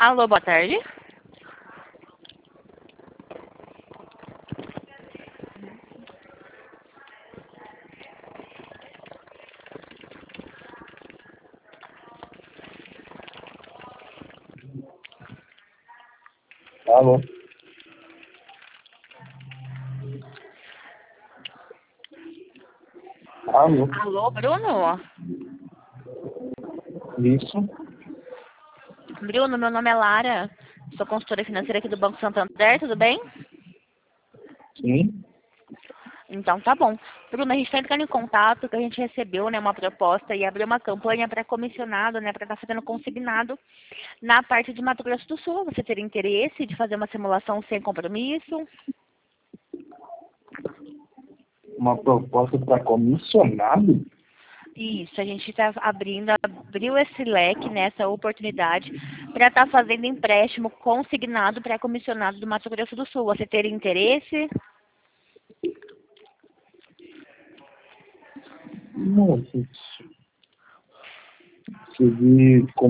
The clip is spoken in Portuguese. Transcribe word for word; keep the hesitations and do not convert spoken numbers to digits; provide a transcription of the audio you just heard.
Alô, boa tarde. Alô? Alô? Alô, Bruno? Isso? Bruno, meu nome é Lara. Sou consultora financeira aqui do Banco Santander, tudo bem? Sim? Então tá bom. Bruno, a gente está entrando em contato que a gente recebeu, né, uma proposta e abriu uma campanha para comissionado, né, para estar fazendo consignado na parte de Mato Grosso do Sul. Você teria interesse de fazer uma simulação sem compromisso? Uma proposta para comissionado? Isso, a gente está abrindo, abriu esse leque, né, essa oportunidade para estar fazendo empréstimo consignado para comissionado do Mato Grosso do Sul. Você teria interesse? Nossa, seria